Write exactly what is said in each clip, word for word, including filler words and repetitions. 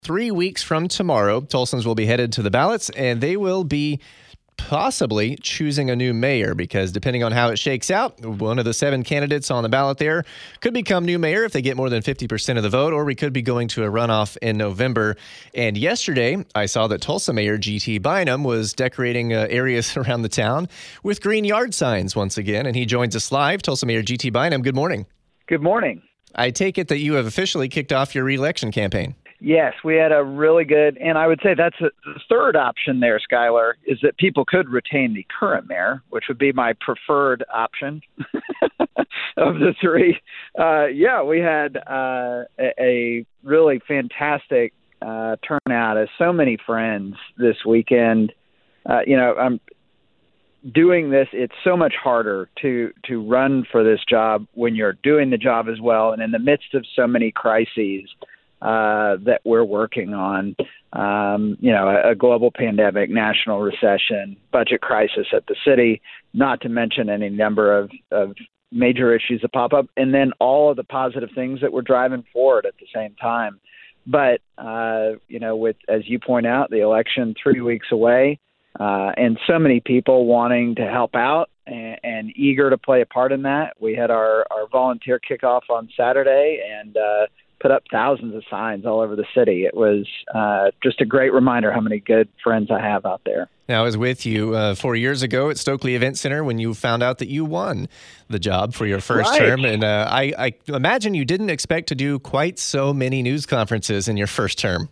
Three weeks from tomorrow, Tulsans will be headed to the ballots, and they will be possibly choosing a new mayor because depending on how it shakes out, one of the seven candidates on the ballot there could become new mayor if they get more than fifty percent of the vote, or we could be going to a runoff in November. And yesterday, I saw that Tulsa Mayor G T Bynum was decorating uh, areas around the town with green yard signs once again, and he joins us live. Tulsa Mayor G T Bynum, good morning. Good morning. I take it that you have officially kicked off your re-election campaign. Yes, we had a really good, and I would say that's a, the third option there, Skylar, is that people could retain the current mayor, which would be my preferred option of the three. Uh, yeah, we had uh, a, a really fantastic uh, turnout of so many friends this weekend. Uh, you know, I'm doing this. It's so much harder to to run for this job when you're doing the job as well, and in the midst of so many crises Uh, that we're working on, um, you know, a, a global pandemic, national recession, budget crisis at the city, not to mention any number of, of major issues that pop up, and then all of the positive things that we're driving forward at the same time. But, uh, you know, with, as you point out, the election three weeks away, uh, and so many people wanting to help out and, and eager to play a part in that. We had our, our volunteer kickoff on Saturday, and uh, put up thousands of signs all over the city. It was uh, just a great reminder how many good friends I have out there. Now, I was with you uh, four years ago at Stokely Event Center when you found out that you won the job for your first right. term. And uh, I, I imagine you didn't expect to do quite so many news conferences in your first term.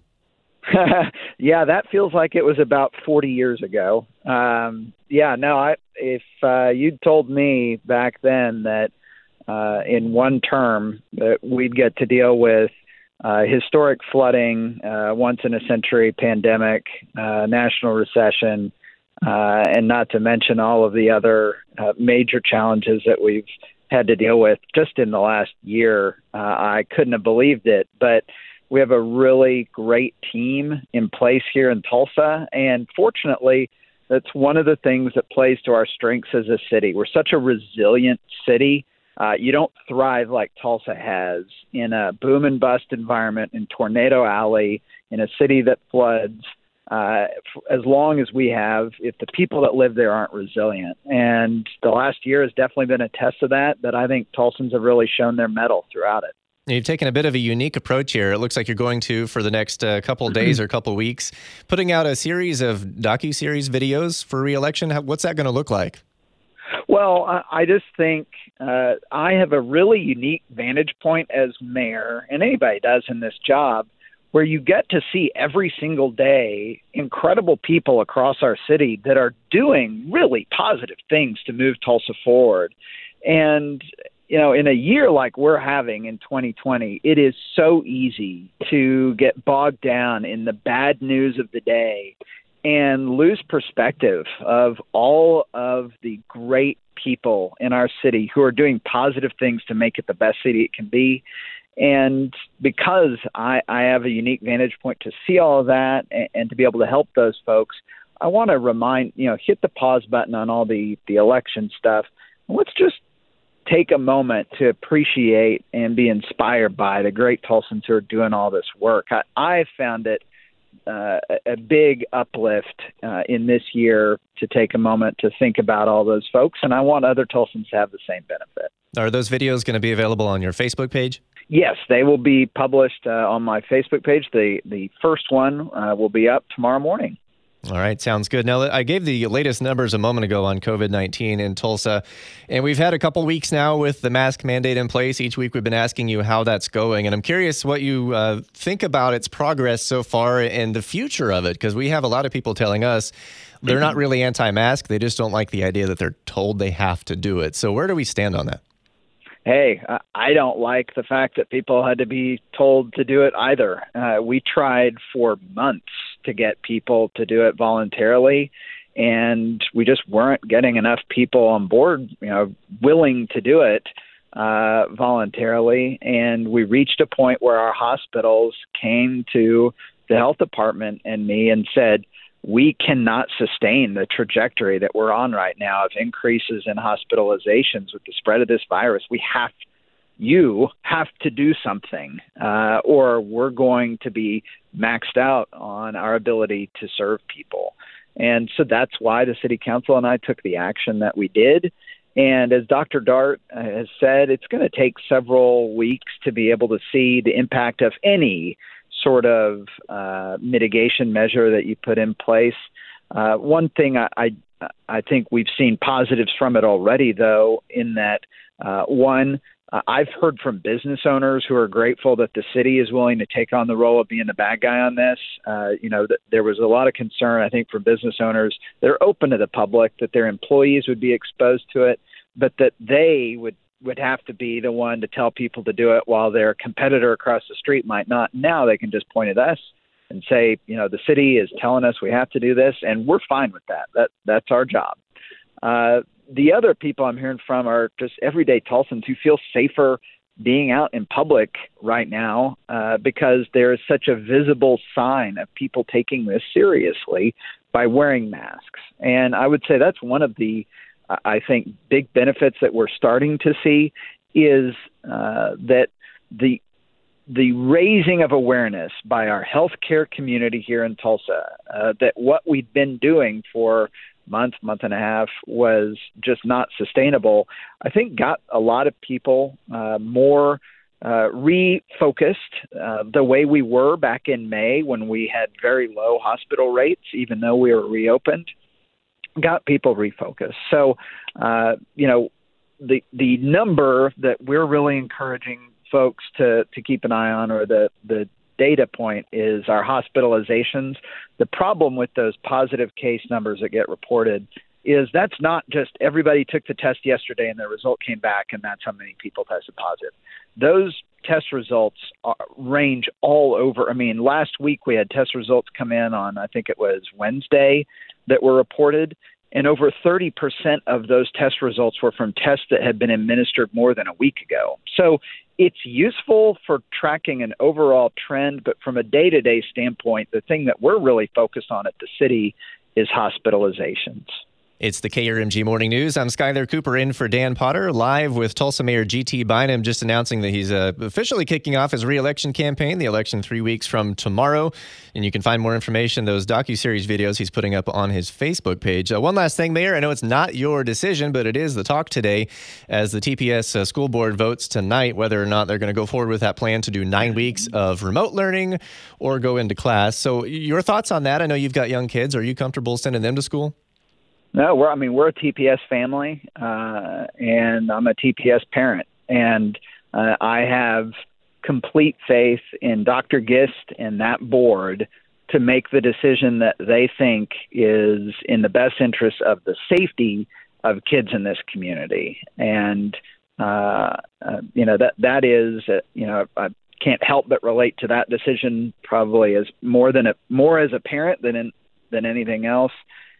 Yeah, that feels like it was about forty years ago. Um, yeah, no, I, if uh, you'd told me back then that Uh, in one term, that we'd get to deal with uh, historic flooding, uh, once in a century pandemic, uh, national recession, uh, and not to mention all of the other uh, major challenges that we've had to deal with just in the last year. Uh, I couldn't have believed it, but we have a really great team in place here in Tulsa, and fortunately, that's one of the things that plays to our strengths as a city. We're such a resilient city. Uh, you don't thrive like Tulsa has in a boom and bust environment, in Tornado Alley, in a city that floods. Uh, as long as we have, if the people that live there aren't resilient. And the last year has definitely been a test of that, that I think Tulsans have really shown their mettle throughout it. You've taken a bit of a unique approach here. It looks like you're going to, for the next uh, couple of days or couple of weeks, putting out a series of docuseries videos for re-election. How, what's that going to look like? Well, I just think uh, I have a really unique vantage point as mayor, and anybody does in this job, where you get to see every single day incredible people across our city that are doing really positive things to move Tulsa forward. And, you know, in a year like we're having in twenty twenty, it is so easy to get bogged down in the bad news of the day and lose perspective of all of the great people in our city who are doing positive things to make it the best city it can be. And because I, I have a unique vantage point to see all of that and, and to be able to help those folks, I want to remind, you know, hit the pause button on all the, the election stuff. Let's just take a moment to appreciate and be inspired by the great Tulsans who are doing all this work. I, I found it Uh, a big uplift uh, in this year to take a moment to think about all those folks, and I want other Tulsans to have the same benefit. Are those videos going to be available on your Facebook page? Yes, they will be published uh, on my Facebook page. The the first one uh, will be up tomorrow morning. All right, sounds good. Now, I gave the latest numbers a moment ago on COVID nineteen in Tulsa, and we've had a couple weeks now with the mask mandate in place. Each week we've been asking you how that's going, and I'm curious what you uh, think about its progress so far and the future of it, because we have a lot of people telling us they're not really anti-mask. They just don't like the idea that they're told they have to do it. So where do we stand on that? Hey, I don't like the fact that people had to be told to do it either. Uh, we tried for months to get people to do it voluntarily, and we just weren't getting enough people on board, you know, willing to do it uh, voluntarily. And we reached a point where our hospitals came to the health department and me and said, we cannot sustain the trajectory that we're on right now of increases in hospitalizations with the spread of this virus. We have you have to do something, uh, or we're going to be maxed out on our ability to serve people. And so that's why the city council and I took the action that we did. And as Doctor Dart has said, it's going to take several weeks to be able to see the impact of any sort of uh, mitigation measure that you put in place. Uh, one thing I, I I think we've seen positives from it already, though, in that, uh, one, uh, I've heard from business owners who are grateful that the city is willing to take on the role of being the bad guy on this. Uh, you know, th- there was a lot of concern, I think, from business owners. They're open to the public, that their employees would be exposed to it, but that they would, would have to be the one to tell people to do it while their competitor across the street might not. Now they can just point at us and say, you know, the city is telling us we have to do this, and we're fine with that. That that's our job. Uh, the other people I'm hearing from are just everyday Tulsans who feel safer being out in public right now uh, because there is such a visible sign of people taking this seriously by wearing masks. And I would say that's one of the, I think, big benefits that we're starting to see is uh, that the the raising of awareness by our healthcare community here in Tulsa, uh, that what we'd been doing for month, month and a half was just not sustainable, I think got a lot of people uh, more uh, refocused uh, the way we were back in May when we had very low hospital rates, even though we were reopened, got people refocused. So, uh, you know, the the number that we're really encouraging folks to, to keep an eye on, or the, the data point, is our hospitalizations. The problem with those positive case numbers that get reported is that's not just everybody took the test yesterday and their result came back and that's how many people tested positive. Those test results are, range all over. I mean, last week we had test results come in on, I think it was Wednesday, that were reported, and over thirty percent of those test results were from tests that had been administered more than a week ago. So it's useful for tracking an overall trend, but from a day-to-day standpoint, the thing that we're really focused on at the city is hospitalizations. It's the K R M G Morning News. I'm Skyler Cooper in for Dan Potter, live with Tulsa Mayor G T Bynum, just announcing that he's uh, officially kicking off his re-election campaign, the election three weeks from tomorrow. And you can find more information, those docuseries videos he's putting up on his Facebook page. Uh, one last thing, Mayor, I know it's not your decision, but it is the talk today as the T P S uh, school board votes tonight whether or not they're going to go forward with that plan to do nine weeks of remote learning or go into class. So your thoughts on that? I know you've got young kids. Are you comfortable sending them to school? No, we're, I mean, we're a T P S family, uh, and I'm a T P S parent. And uh, I have complete faith in Doctor Gist and that board to make the decision that they think is in the best interest of the safety of kids in this community. And, uh, uh, you know, that that is, uh, you know, I can't help but relate to that decision probably as more than a, more as a parent than in, than anything else.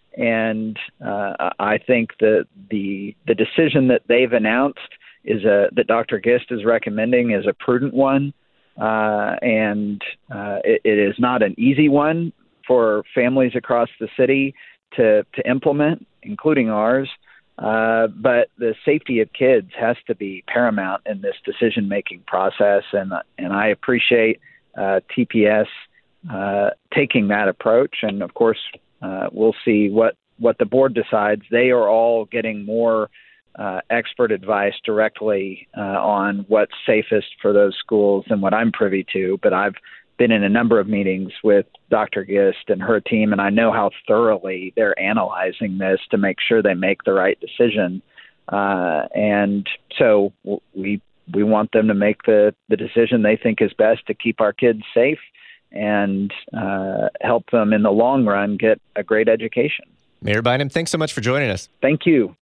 And uh, I think that the the decision that they've announced is a that Doctor Gist is recommending is a prudent one, uh, and uh, it, it is not an easy one for families across the city to to implement, including ours. Uh, but the safety of kids has to be paramount in this decision making process, and and I appreciate uh, T P S uh, taking that approach, and of course. Uh, we'll see what, what the board decides. They are all getting more uh, expert advice directly uh, on what's safest for those schools than what I'm privy to. But I've been in a number of meetings with Doctor Gist and her team, and I know how thoroughly they're analyzing this to make sure they make the right decision. Uh, and so we we want them to make the, the decision they think is best to keep our kids safe and uh, help them in the long run get a great education. Mayor Bynum, thanks so much for joining us. Thank you.